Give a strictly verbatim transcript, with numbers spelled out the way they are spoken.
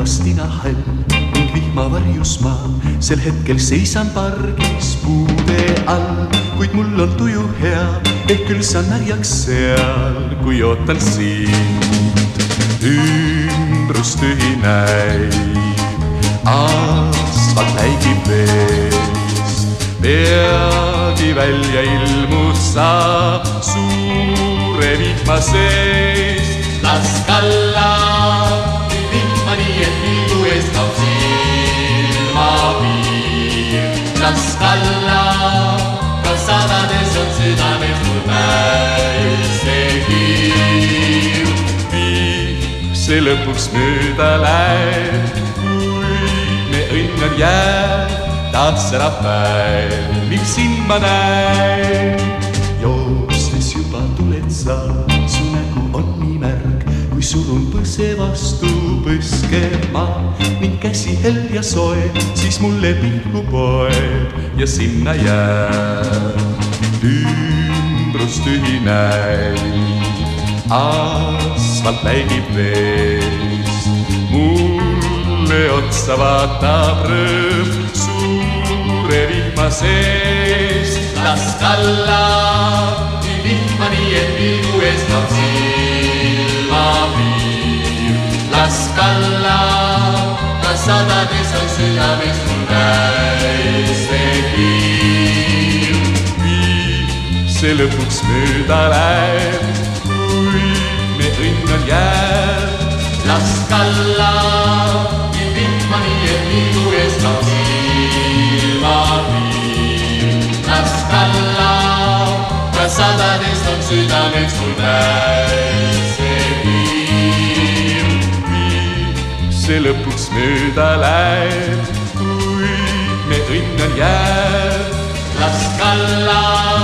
Kastina hall ning vihmavarjus ma sel hetkel seisan pargis puude all, kuid mul on tuju hea, ehk küll saan märjaks seal, kui ootan sind. Ümbrus tühi näib, asfalt läigib veest, peagi välja ilmus sa suure vihma sees. Las kalla vihma nii, et pilgu eest kaob silmapiir. Las kalla, ka sadades on südames mul päisekiir. Viib see lõpuks mööda läheb, kui me õnn on jääb, taas ära päev, mil sind ma näen. Joostes juba tuled sa, su nägu on nii märg, kui surun põse vastu põskema ning käsi hell ja soe, siis mulle pilku poeb ja sinna jääb. Ümbrus tühi näib, asfalt läigib veest, mulle otsa vaatab rõõm suure vihma seest. Las kalla vihma nii, et pilgu eest kaob silmapiir. Las kalla, ka sadades on südames mul päisekiir. Viib see lõpuks mööda läheb, kui me õnn on jääb. Las kalla vihma nii, et pilgu eest kaob silmapiir. Las kalla, ka sadades on südames mul päisekiir. Viib see lõpuks mööda läheb, kui me õnn on jääb. Las kalla